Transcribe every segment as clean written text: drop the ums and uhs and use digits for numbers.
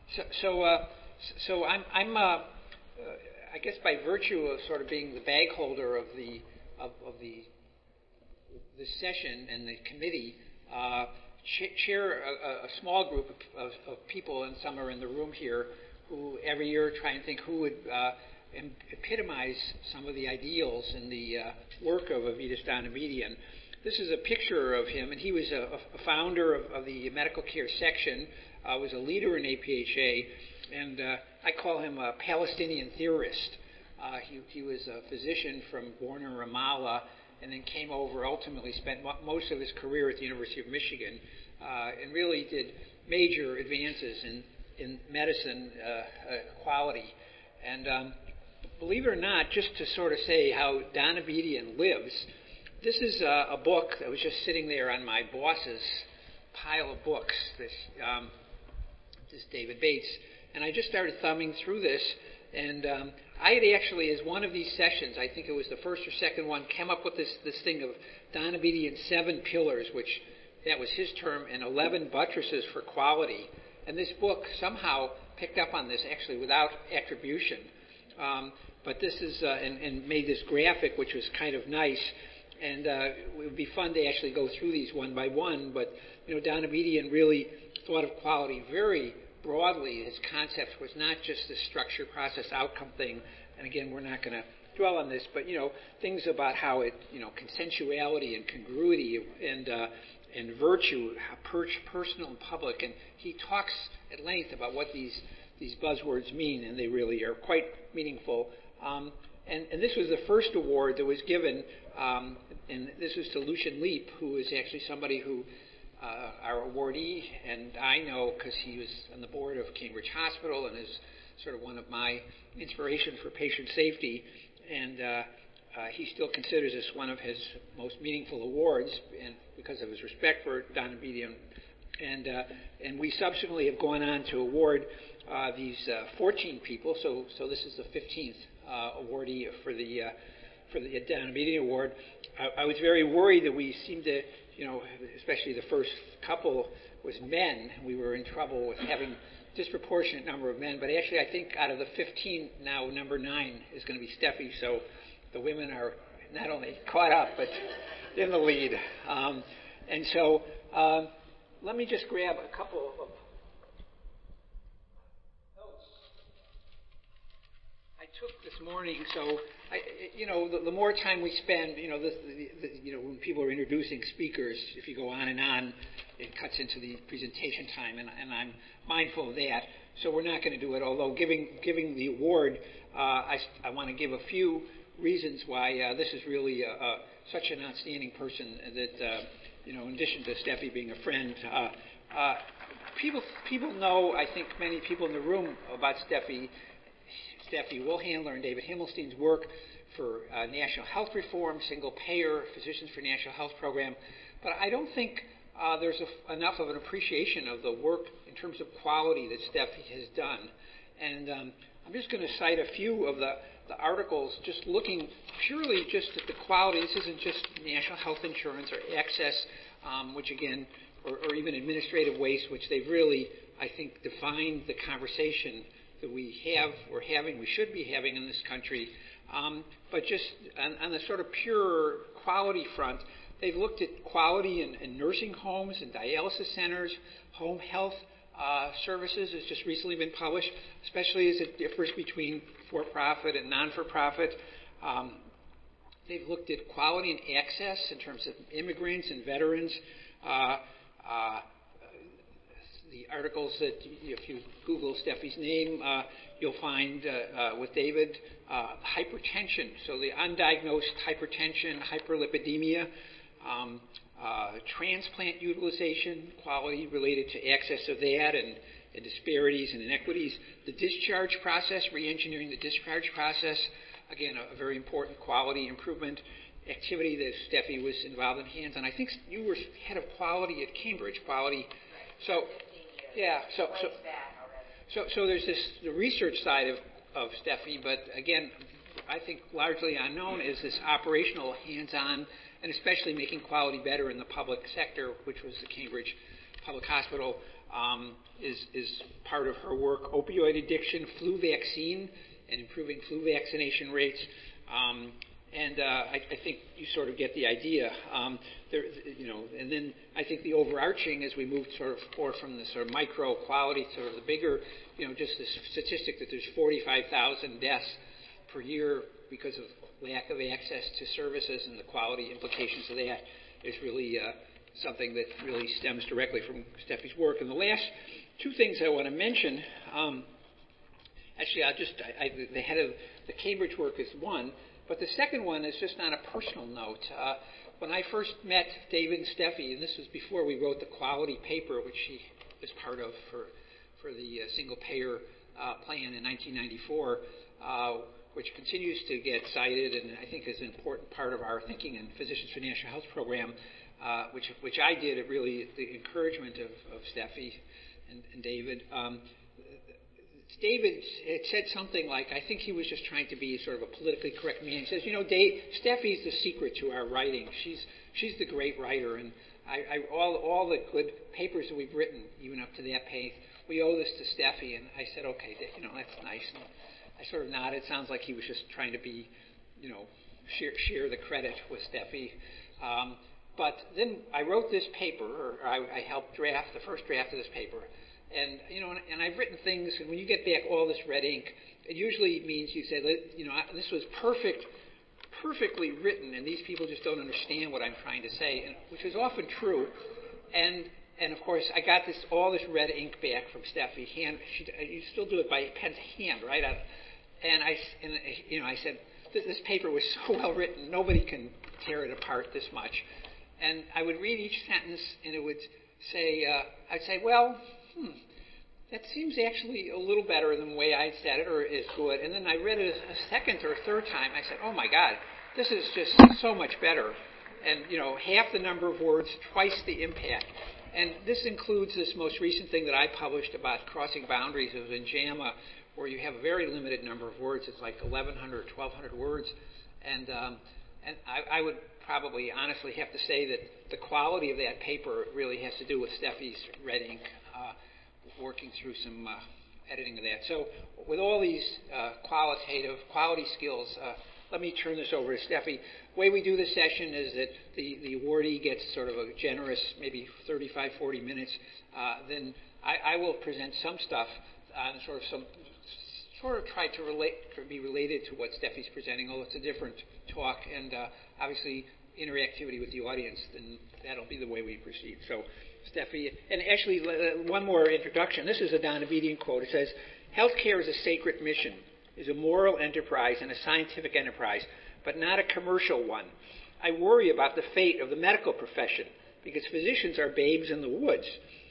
So I guess by virtue of sort of being the bag holder of the this session and the committee, chair a small group of people, and some are in the room here, who every year try and think who would epitomize some of the ideals in the work of Avitas Donabedian. This is a picture of him, and he was a founder of the medical care section, was a leader in APHA, and I call him a Palestinian theorist. He was a physician born in Ramallah, and then came over, ultimately spent most of his career at the University of Michigan, and really did major advances in medicine quality. And believe it or not, just to sort of say how Donabedian lives, this is a book that was just sitting there on my boss's pile of books, this David Bates. And I just started thumbing through this, and I had actually, as one of these sessions, I think it was the first or second one, came up with this thing of Donabedian's 7 pillars, which that was his term, and 11 buttresses for quality. And this book somehow picked up on this, actually without attribution. But this is, and made this graphic, which was kind of nice. And it would be fun to actually go through these one by one. But, Donabedian really thought of quality very broadly. His concept was not just this structure, process, outcome thing. And again, we're not going to dwell on this, but, things about how it, consensuality and congruity and virtue, personal and public. And he talks at length about what these buzzwords mean, and they really are quite meaningful. And this was the first award that was given, and this was to Lucian Leap, who is actually somebody who our awardee, and I know because he was on the board of Cambridge Hospital and is sort of one of my inspiration for patient safety, and he still considers this one of his most meaningful awards, and because of his respect for Donabedian. And we subsequently have gone on to award these 14 people. So this is the 15th awardee for the Donabedian Award. I was very worried that we seemed to, especially the first couple was men. We were in trouble with having disproportionate number of men. But actually, I think out of the 15 now, number 9 is going to be Steffi. So the women are not only caught up, but in the lead. And so let me just grab a couple of notes I took this morning. So, the more time we spend, when people are introducing speakers, if you go on, it cuts into the presentation time, and I'm mindful of that. So we're not going to do it. Although giving the award, I want to give a few reasons why this is really such an outstanding person that. In addition to Steffi being a friend, people know, I think many people in the room, about Steffi Wohlhandler and David Himmelstein's work for national health reform, single payer, Physicians for National Health program. But I don't think there's enough of an appreciation of the work in terms of quality that Steffi has done. And I'm just going to cite a few of the articles, just looking purely just at the quality. This isn't just national health insurance or access, which again, or even administrative waste, which they've really, I think, defined the conversation that we should be having in this country. But just on the sort of pure quality front, they've looked at quality in nursing homes and dialysis centers, home health services has just recently been published, especially as it differs between for-profit and non-for-profit. They've looked at quality and access in terms of immigrants and veterans. The articles that, if you Google Steffi's name, you'll find with David, hypertension. So the undiagnosed hypertension, hyperlipidemia, transplant utilization, quality related to access of that, and disparities and inequities. The discharge process, re-engineering the discharge process, again, a very important quality improvement activity that Steffi was involved in hands-on. I think you were head of quality at Cambridge, quality. So, yeah, so there's the research side of Steffi, but again, I think largely unknown is this operational hands-on, and especially making quality better in the public sector, which was the Cambridge Public Hospital. is part of her work. Opioid addiction, flu vaccine, and improving flu vaccination rates. I think you sort of get the idea. And then I think the overarching, as we move sort of forward from the sort of micro quality to sort of the bigger, just the statistic that there's 45,000 deaths per year because of lack of access to services, and the quality implications of that is really something that really stems directly from Steffi's work. And the last two things I want to mention, actually, the head of the Cambridge work is one, but the second one is just on a personal note. When I first met David and Steffi, and this was before we wrote the quality paper, which she was part of for the single-payer plan in 1994, which continues to get cited and I think is an important part of our thinking in Physicians for National Health program, which I did at really the encouragement of Steffi and David. David had said something like, I think he was just trying to be sort of a politically correct man. He says, Steffi's the secret to our writing. She's the great writer, and all the good papers that we've written, even up to that pace, we owe this to Steffi. And I said, okay, that's nice. And I sort of nodded. It sounds like he was just trying to be, share the credit with Steffi. But then I wrote this paper, or I helped draft the first draft of this paper. And and I've written things, and when you get back all this red ink, it usually means you say, this was perfectly written, and these people just don't understand what I'm trying to say, and which is often true. And of course, I got all this red ink back from Steffi. You still do it by pen's hand, right? And I said, this paper was so well written, nobody can tear it apart this much. And I would read each sentence, and it would say, I'd say, well, that seems actually a little better than the way I said it, or is good. And then I read it a second or third time. I said, oh my God, this is just so much better. And, half the number of words, twice the impact. And this includes this most recent thing that I published about crossing boundaries. It was in JAMA, where you have a very limited number of words. It's like 1,100, 1,200 words. And I would probably honestly have to say that the quality of that paper really has to do with Steffi's red ink, working through some editing of that. So with all these quality skills, let me turn this over to Steffi. The way we do this session is that the awardee gets sort of a generous, maybe 35, 40 minutes. Then I will present some stuff on sort of try to be related to what Steffi's presenting, although it's a different talk, and obviously interactivity with the audience, then that'll be the way we proceed. So Steffi, and actually one more introduction. This is a Donna Bedian quote. It says, healthcare is a sacred mission, is a moral enterprise and a scientific enterprise, but not a commercial one. I worry about the fate of the medical profession because physicians are babes in the woods.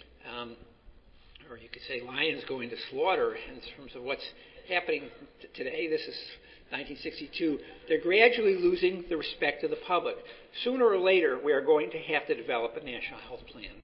Or you could say lions going to slaughter in terms of what's happening today. This is 1962. They're gradually losing the respect of the public. Sooner or later, we are going to have to develop a national health plan.